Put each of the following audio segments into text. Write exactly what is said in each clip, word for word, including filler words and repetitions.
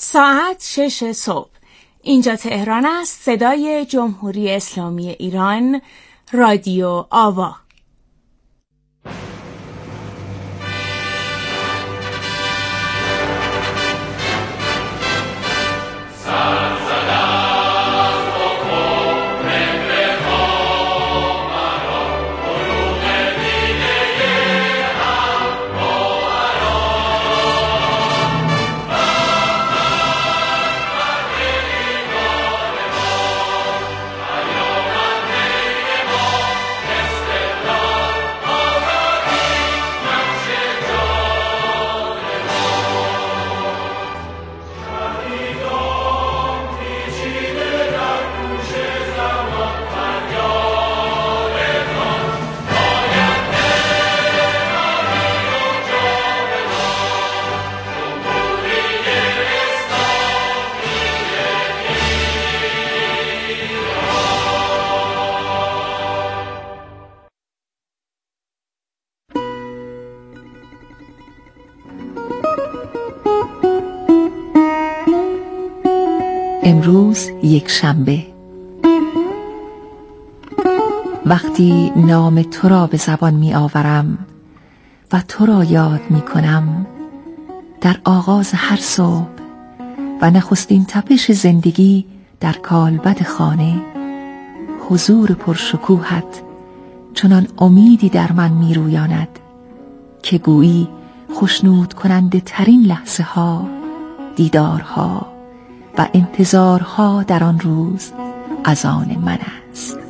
ساعت شش صبح. اینجا تهران است. صدای جمهوری اسلامی ایران، رادیو آوا. امروز یک شنبه. وقتی نام تو را به زبان می آورم و تو را یاد می کنم، در آغاز هر صبح و نخستین تپش زندگی در کالبد خانه، حضور پرشکوهت چنان امیدی در من می رویاند که گویی خشنود کننده ترین لحظه ها، دیدارها و انتظارها در آن روز از آن من است.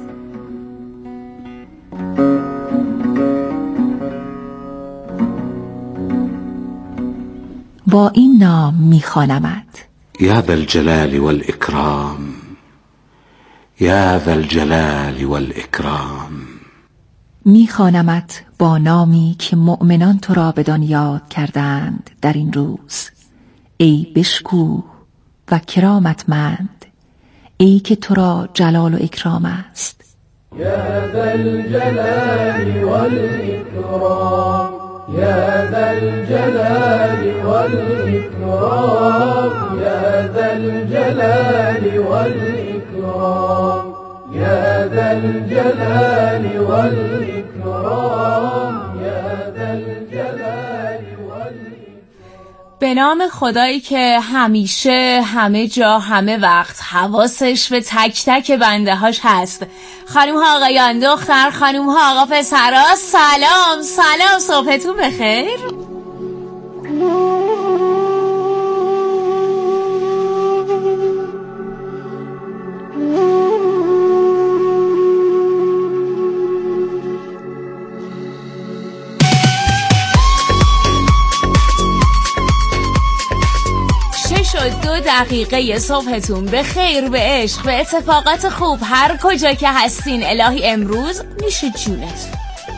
با این نام می‌خوانمت: یا ذا الجلال والاکرام، یا ذا الجلال والاکرام. می‌خوانمت با نامی که مؤمنان تو را بدان یاد کردند در این روز. ای بشکوه و کرامتمند، ای که تو را جلال و اکرام است. یا ذا الجلال والاکرام، یا ذا الجلال والاکرام، یا ذا الجلال والاکرام، یا ذا الجلال والاکرام، یا ذا الجلال والاکرام. به نام خدایی که همیشه، همه جا، همه وقت حواسش به تک تک بنده هاش هست. خانوم ها آقایان، دختر خانوم ها آقا پسرا، سلام سلام، صبحتون بخیر. دو دقیقه صبحتون به خیر، به عشق، به اتفاقات خوب، هر کجا که هستین. الهی امروز میشه جونت.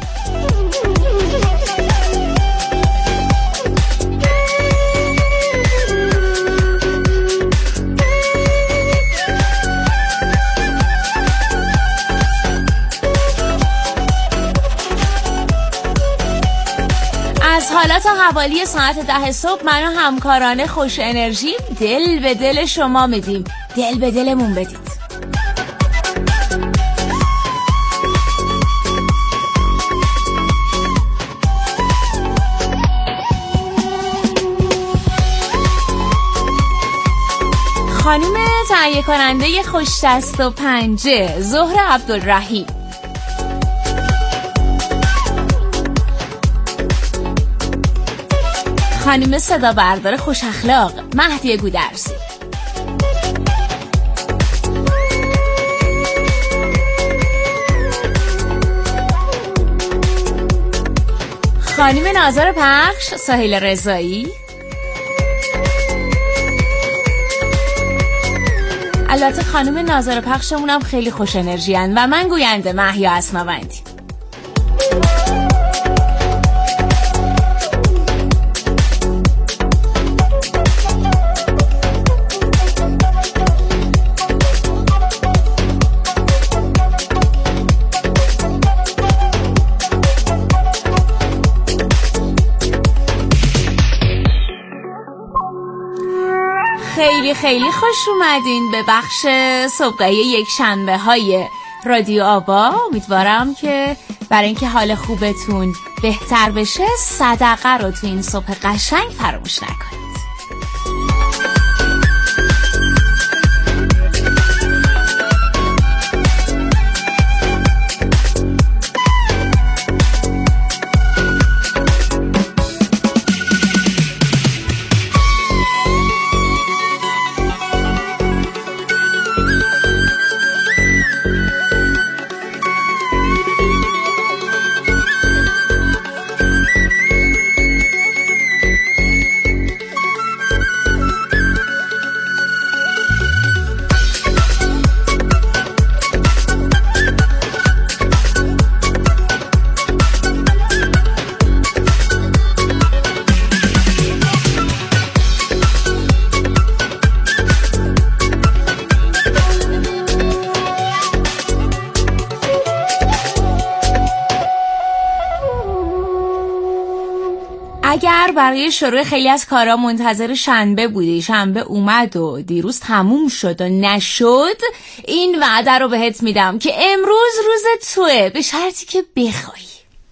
از حالات حوالی ساعت ده صبح من و همکاران خوش انرژی دل به دل شما میدیم. دل به دلمون بدید. خانم تهیه کننده خوش دست و پنجه زهره عبدالرحیم، خانم صدا بردار خوش اخلاق مهدی گودرزی، خانم ناظر پخش سهیل رضایی، البته خانم ناظر پخشمونم خیلی خوش انرژی هن و من گوینده محیا اسماوندی. خیلی خیلی خوش اومدین به بخش صبحگاهی یک شنبه های رادیو آوا. امیدوارم که برای اینکه حال خوبتون بهتر بشه صدقه رو تو این صبح قشنگ فراموش نکنید. اگر برای شروع خیلی از کارا منتظر شنبه بودی، شنبه اومد و دیروز تموم شد و نشد، این وعده رو بهت میدم که امروز روز توه، به شرطی که بخوای.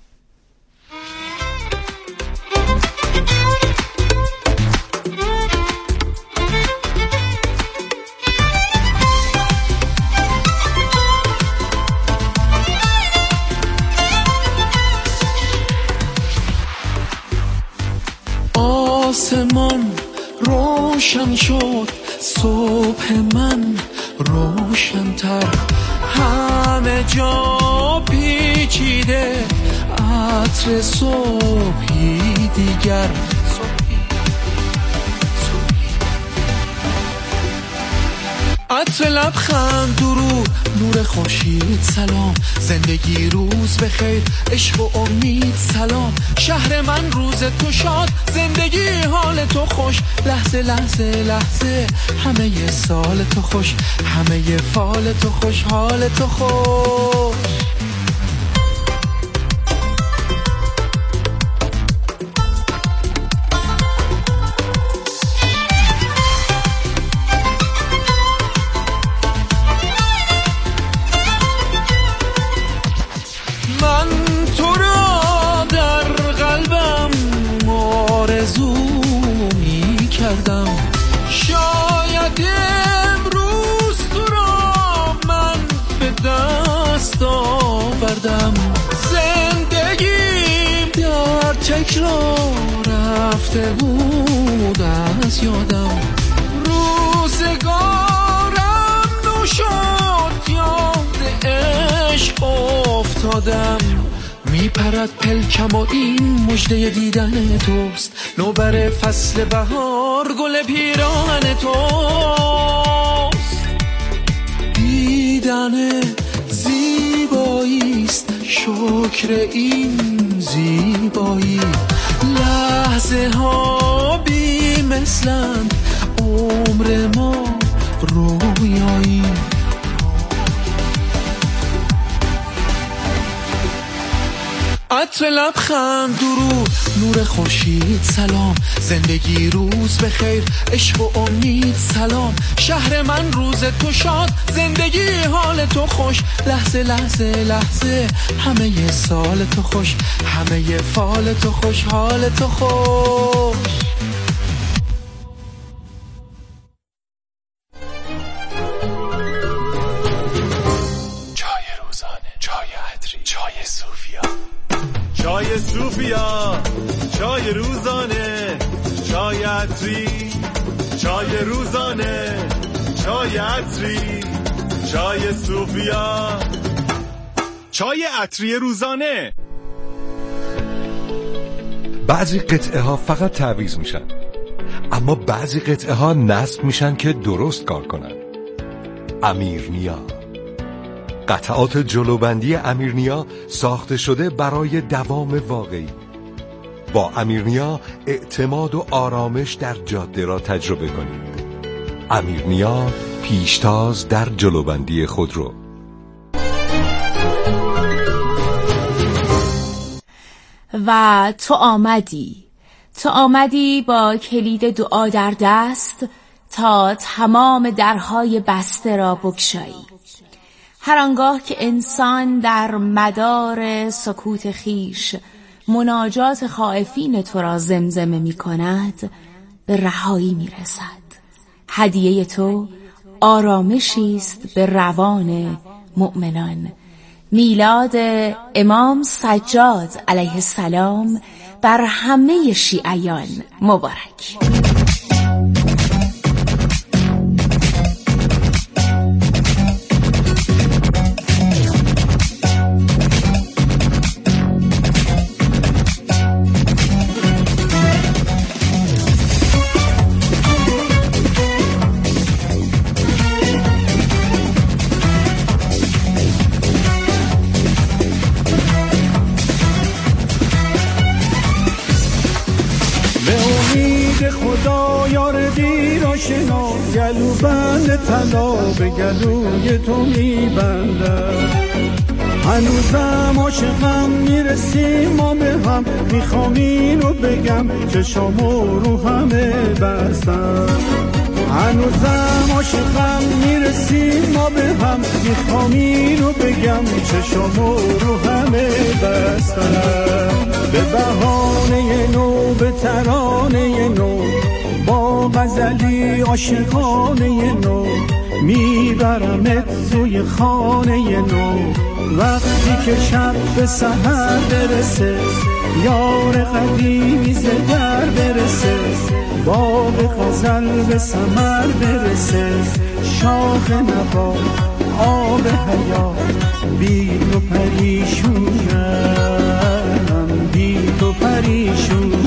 آسمان روشن شد، صبح من روشن‌تر، همه جا پیچیده عطر صبحی دیگر. عطر لبخند، درود، نور خورشید، سلام، زندگی روز بخیر، عشق و امید، سلام، شهر من روز تو شاد، زندگی حال تو خوش، لحظه لحظه لحظه همه ی سال تو خوش، همه ی فال تو خوش، حال تو خوش. شاید امروز تو را من به دست آوردم، زندگیم در تکرار رفته بود از یادم، روزگارم نو شد، یاد عشق افتادم، میپرد پلکم و این مژده دیدن توست، نوبر فصل بهار گل پیراهن توست، دیدن زیباییست شکر این زیبایی، لحظه ها بی مثلند عمر ما رویایی. عطر لبخند، درود، نور خورشید، سلام، زندگی روز بخیر، عشق و امید، سلام، شهر من روز تو شاد، زندگی حال تو خوش، لحظه لحظه لحظه همه ی سال تو خوش، همه ی فال تو خوش، حال تو خوش. چای روزانه، چای عطری، چای صوفیا، چای صوفیا، چای روزانه، چای عطری، چای روزانه، چای عطری، چای صوفیا، چای عطری روزانه. بعضی قطعه ها فقط تعویض میشن، اما بعضی قطعه ها نصب میشن که درست کار کنن. امیرنیا، قطعات جلوبندی امیرنیا ساخته شده برای دوام واقعی. با امیرنیا اعتماد و آرامش در جاده را تجربه کنید. امیرنیا، پیشتاز در جلوبندی خودرو. و تو آمدی، تو آمدی با کلید دعا در دست، تا تمام درهای بسته را بگشایی. هر آنگاه که انسان در مدار سکوت خیش مناجات خائفین تو را زمزمه می کند، به رهایی می رسد. هدیه تو آرامشی است به روان مؤمنان. میلاد امام سجاد علیه السلام بر همه شیعیان مبارک. خدا یار دیر آشنا، گلو بند طلا به گلوی تو میبندم. هنوزم عاشقم، میرسیم ما به هم، میخوام اینو بگم چشامو رو همه بستم. هنوزم عاشقم، میرسیم ما به هم، میخوام اینو بگم چشامو رو همه بستم. به بهانه نو، به ترانه نو، با غزلی عاشقانه نو، میبرمت توی خانه نو. وقتی که شب به سحر برسه، یار قدیمی ز در برسه، باغ غزل به ثمر برسه، شاخ نوا آب حیات، بی تو پریشونم، بی تو پریشونم.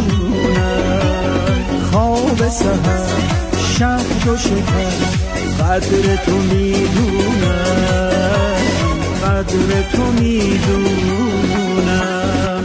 خواب سحر شهد و شکر، قدر تو میدونم، قدر تو میدونم.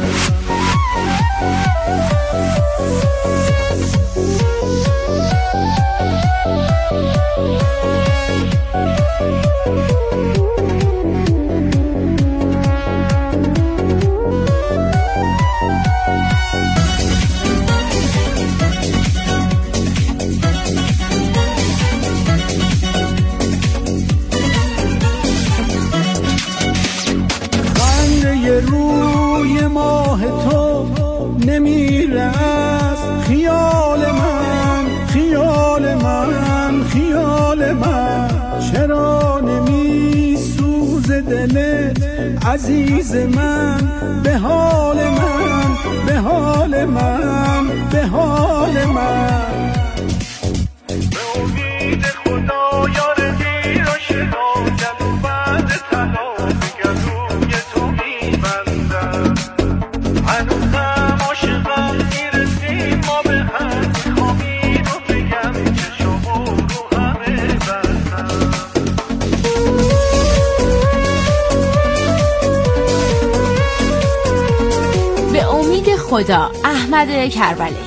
روی ماه تو نمیره از خیال من، خیال من، خیال من. چرا نمی سوزه دلت عزیز من، به حال من، به حال من، به حال من. به امید خدا یار دیر و شنا، گلو بند طلا به گلوی تو میبندم. هنوزم عاشقم، میرسیم ما به هم، میخوام اینو بگم چشمو رو همه بستم. به امید خدا، احمد کربلایی.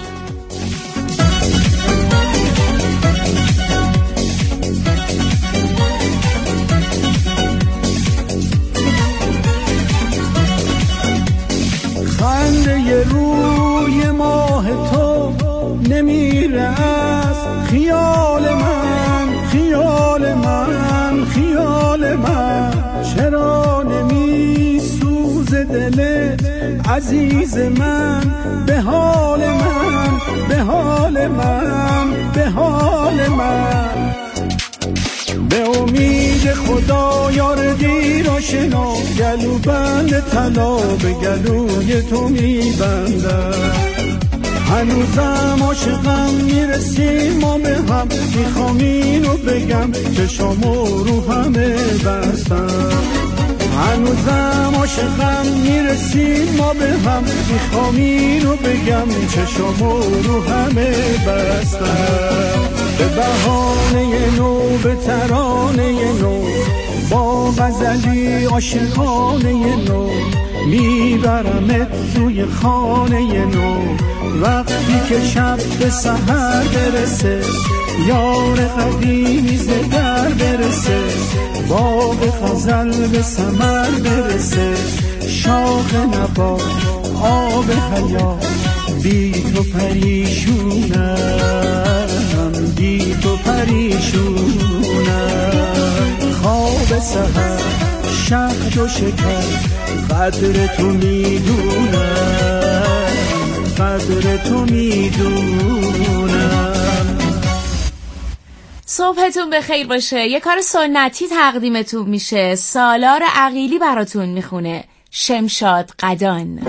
خنده روی ماه تو نمیره از خیال من، خیال من، خیال من. چرا نمی سوزه دلت عزیز من، به حال من، به حال من، به حال من. به امید خدا یار دیر آشنا، گلو بند طلا به گلوی تو میبندم. هنوزم عاشقم، میرسیم ما به هم، میخوام اینو بگم چشامو رو همه بستم. هنوزم عاشقم، میرسیم ما به هم، میخوام اینو بگم چشامو رو همه بستم. به بهانه نو، به ترانه نو، با غزلی عاشقانه نو، میبرمت توی خانه نو. وقتی که شب به سحر برسه، یار قدیمی ز در برسه، باغ غزل به ثمر برسه، شاخ نبات آب حیات، بی تو پریشونم، بی تو پریشونم. خواب سحر شهد و شکر قدر تو میدونم، قدر تو میدونم. صبحتون بخیر باشه. یه کار سنتی تقدیمتون میشه. سالار عقیلی براتون میخونه. شمشاد قدان.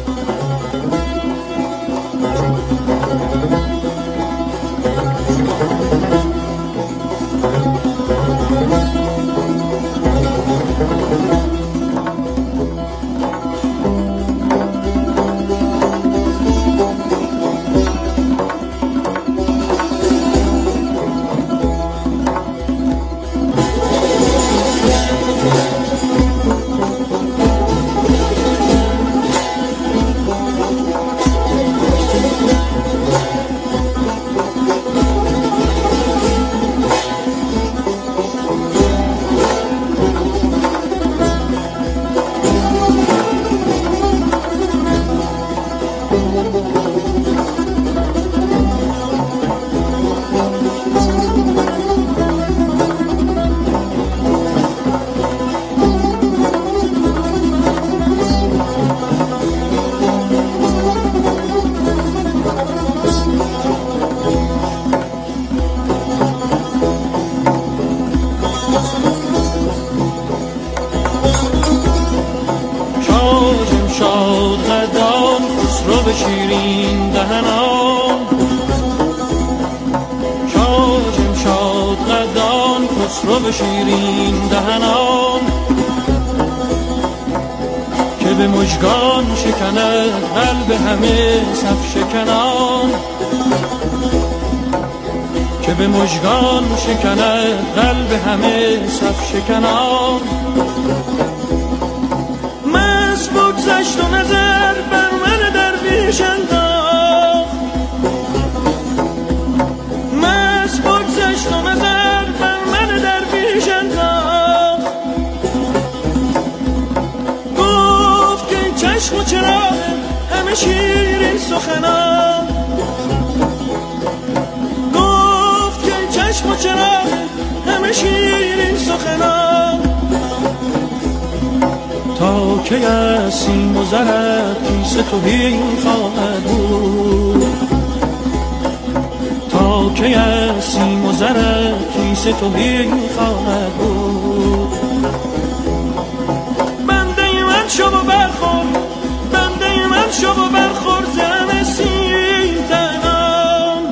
شیرین دهنان شاه جمشاد قدان خسرو به شیرین دهنان که به مژگان شکند قلب همه صف شکنان که به مژگان شکند قلب همه صف شکنان مست بگذشت و نظر بر من درویش انداخت مست بگذشت و نظر بر من درویش انداخت گفت که این چشم و چراغ همه شیرین سخنان گفت که این چشم و چراغ همه شیرین سخنان تا که از سیم و زرت کیسه توهین خواهد بود تا که از سیم و زرت کیسه توهین خواهد بود بنده من شو و برخور بنده من شو و برخور زن سیم تنان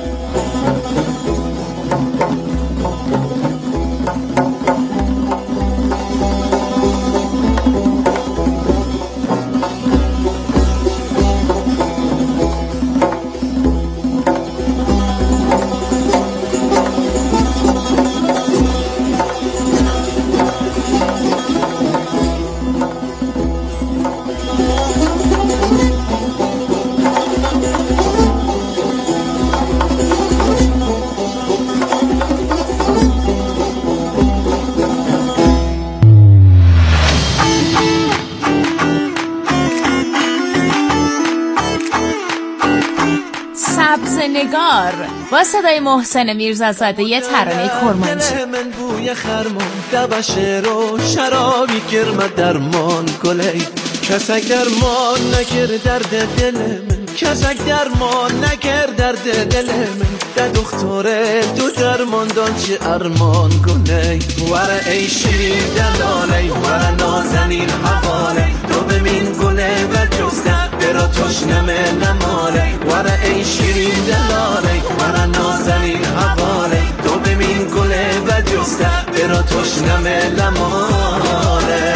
نگار با صدای محسن میرزازاده یه ترانه کرمانشی من بوی خرمان دبشه رو شرابی کرم درمان گلی کسک درمان نکر درد دل من کسک درمان نکر درد دل من در دختوره تو درمان دان چه ارمان گلی وره ای شیرین دلاله وره نازنین حواله تو بمین گله و جسته برا تشنمه نماله وره ای شیرین دلاله وره نازنین حواله تو بمین گله و جسته برا تشنمه نماله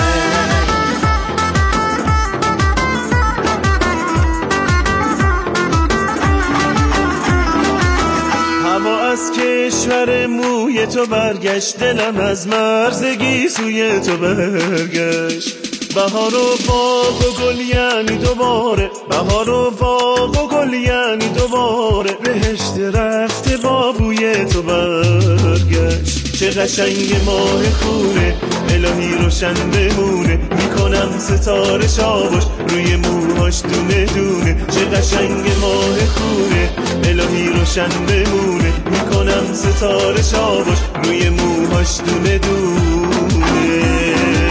هوا از کشور موی تو برگشت دلم از مرزگی سوی تو برگشت بهار و باغ و گل یعنی دوباره بهار و باغ و گل یعنی دوباره بهشت رفته با بوی تو برگشت چه قشنگ ماه خونه الهی روشن بمونه میکنم ستاره شاباش روی موهاش دونه دونه چه قشنگ ماه خونه الهی روشن بمونه میکنم ستاره شاباش روی موهاش دونه دونه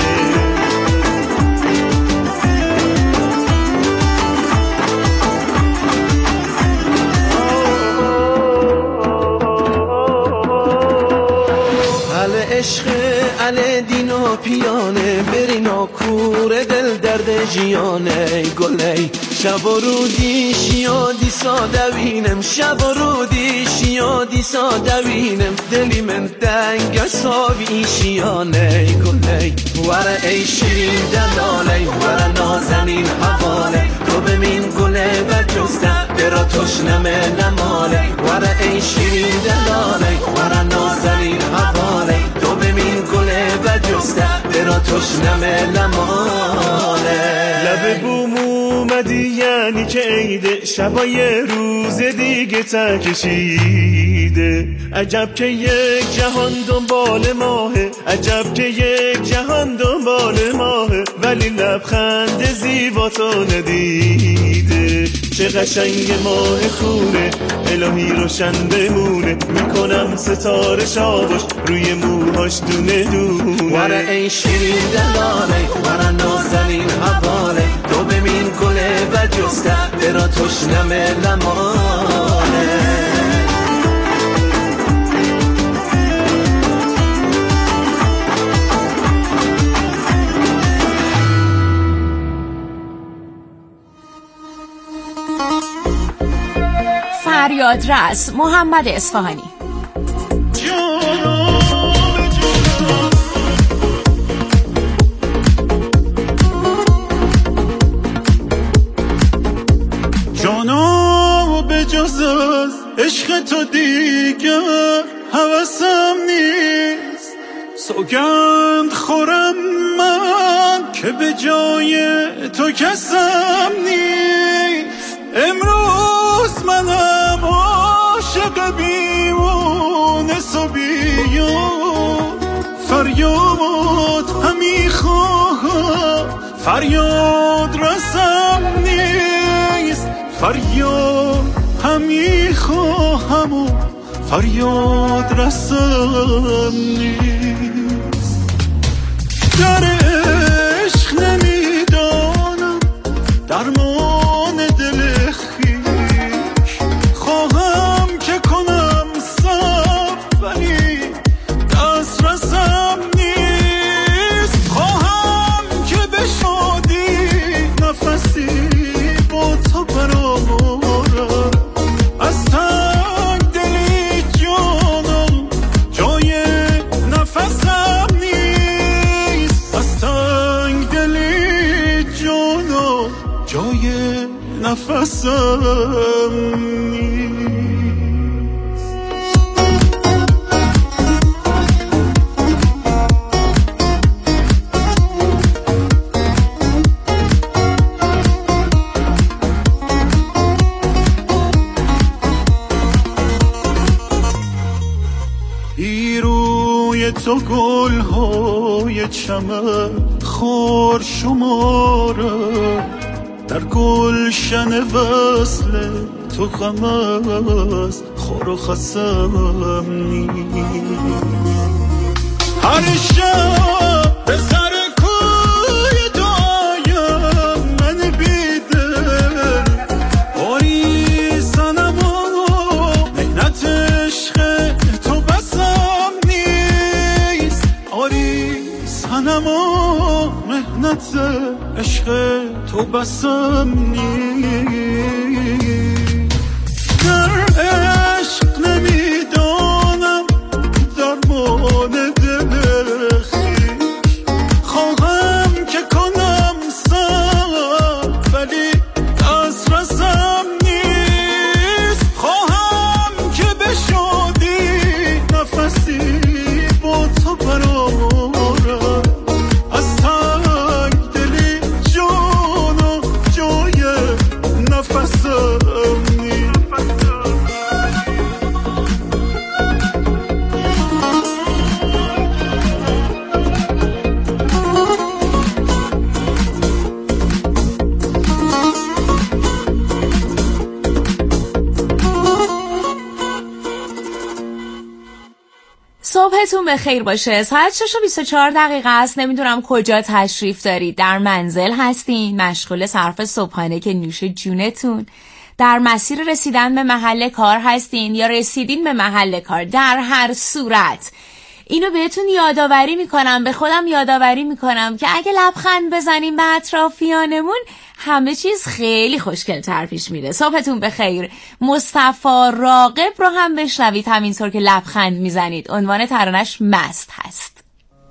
عشق علی دین و پیانه برینا کور دل درد جیانه گلی شب و رودی شیادی سادوینم شب و رودی شیادی سادوینم دلی من دنگ ساوی شیانه گلی ور ای شیرین دلاله ور نازنین حواله تو بمین گله و جسته برا تشنمه نماله ور ای شیرین دلاله ور نازنین حواله تو بمین گله و جسته برا تشنمه نماله لب بوم اومدی یعنی که عیده شبای روز دیگه تکشیده عجب که یک جهان دنبال ماهه عجب که یک جهان دنبال ماهه ولی لبخند زیبا تو ندیده چه قشنگ ماه خونه الهی روشن بمونه میکنم ستاره شاباش روی موهاش دونه دونه ور ای شیرین دلاله ور نازنین حواله تو بمین گله و جسته برا تشنمه لمانه فریاد رس محمد اصفهانی جانا به جز از عشق تو دیگر هوسم نیست سوگند خورم من که به جای تو کسم نیست امروز منم عاشق بیمونس و بیاد فریاد همی خواهم فریاد رسم نیست فریاد همی خواهم و فریاد رسم نیست در عشق نمیدانم درمان دل خویش خواهم که کنم صبر ولی دست رسم نیست خواهم که به شادی نفسی با تو برآورم از تنگ دلی جانم جای نفسم نیست از تنگ دلی جانم جای نفسم نیست روی تو گل های چمن خار شماره در گلشن وصل تو غم است خار و خسم نیست هر شب به سر کوی تو آیم من بیدل باری سنم و مهنت عشق تو بسم نیست آری سنم و مهنت عشق تو بسم نیست در عشق نمیدانم درمان دل خویش خواهم که کنم صبر ولی دست رسم نیست خواهم که به شادی نفسی با تو برآورم از تنگ دلی جان و جای نفس صبحتون بخیر باشه. ساعت شش و بیست و چهار دقیقه است. نمیدونم کجا تشریف دارید. در منزل هستین، مشغول صرف صبحانه که نوش جونتون، در مسیر رسیدن به محل کار هستین یا رسیدین به محل کار. در هر صورت اینو بهتون یادآوری میکنم، به خودم یادآوری میکنم که اگه لبخند بزنیم به اطرافیانمون همه چیز خیلی خوشگل‌تر پیش میره. صبحتون بخیر. مصطفی راغب رو هم بشنوید همینطور که لبخند میزنید. عنوان ترانش مست هست.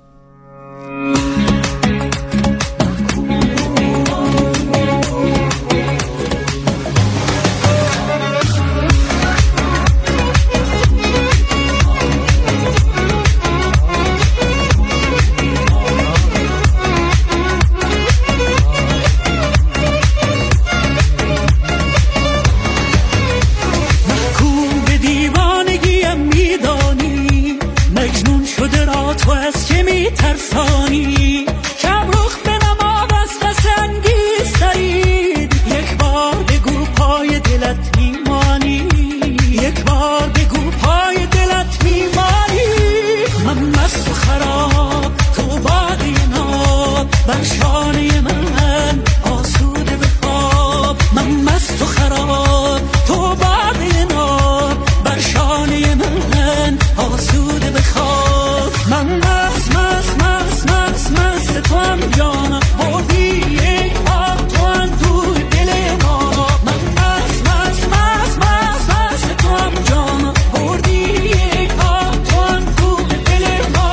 تو از که می ترسانی کبرخ به نماد از قسنگی سرید. یک بار بگو پای دلت میمانی، یک بار بگو پای دلت میمانی. من مست و خراب تو باقی ناب بر شانه من آسوده به خواب. من مست و خراب تو باقی ناب بر شانه من آسوده به خواب. من مست مست مست مست مست تو هم جانم بردی یک آب تو هم توی دل ما. من مست مست مست مست مست تو هم جانم بردی یک آب تو هم توی دل ما.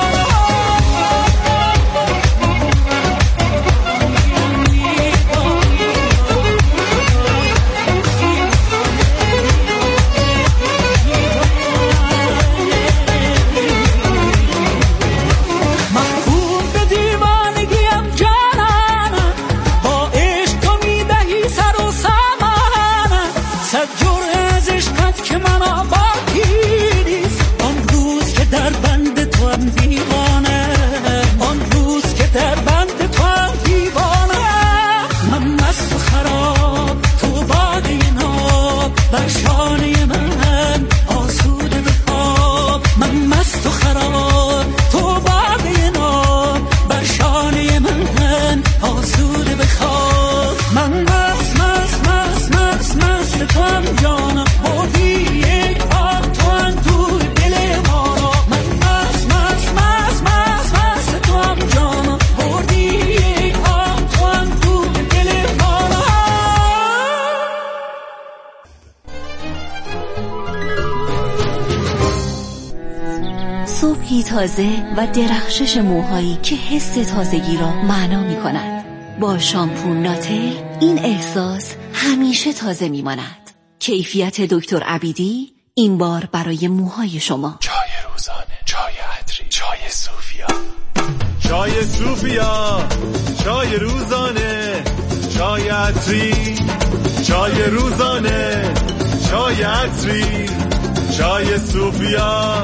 صبحی تازه و درخشش موهایی که حس تازگی را معنا می کند. با شامپو ناتل این احساس همیشه تازه می ماند. کیفیت دکتر عبیدی این بار برای موهای شما. چای روزانه، چای عطری، چای صوفیا. چای صوفیا، چای روزانه، چای عطری، چای روزانه، چای عطری، چای صوفیا،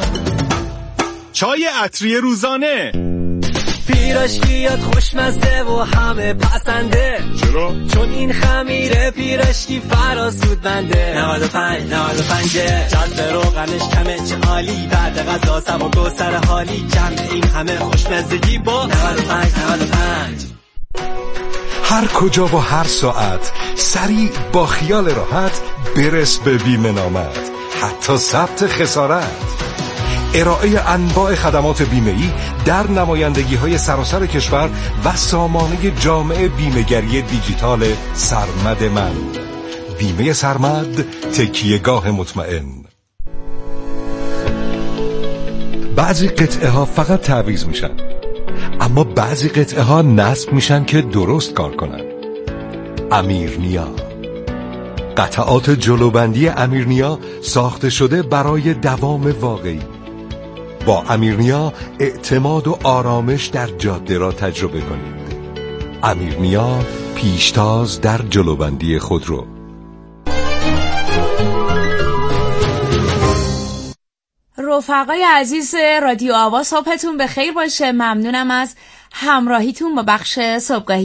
چای عطری روزانه. پیراشکیات خوشمزه و همه پسنده. چرا؟ چون این خمیره پیراشکی فراسود بنده. نود و پنج نود و پنج جذب روغنش کمه چه عالی. بعد غذا سم و گوسر حالی جمع این همه خوشمزگی با نود و پنج نود و پنج. هر کجا و هر ساعت سریع با خیال راحت برس به بیمه نامت، حتی ثبت خسارت. ارائه انواع خدمات بیمه‌ای در نمایندگی‌های سراسر کشور و سامانه جامع بیمه‌گری دیجیتال سرمد من. بیمه سرمد، تکیه‌گاه مطمئن. بعضی قطعه ها فقط تعویض میشن، اما بعضی قطعه ها نصب میشن که درست کار کنن. امیرنیا، قطعات جلوبندی امیرنیا ساخته شده برای دوام واقعی. با امیرنیا اعتماد و آرامش در جاده را تجربه کنید. امیرنیا، پیشتاز در جلوبندی خودرو. رفقای عزیز رادیو آوا، صبحتون بخیر باشه. ممنونم از همراهیتون با بخش صبحگاهی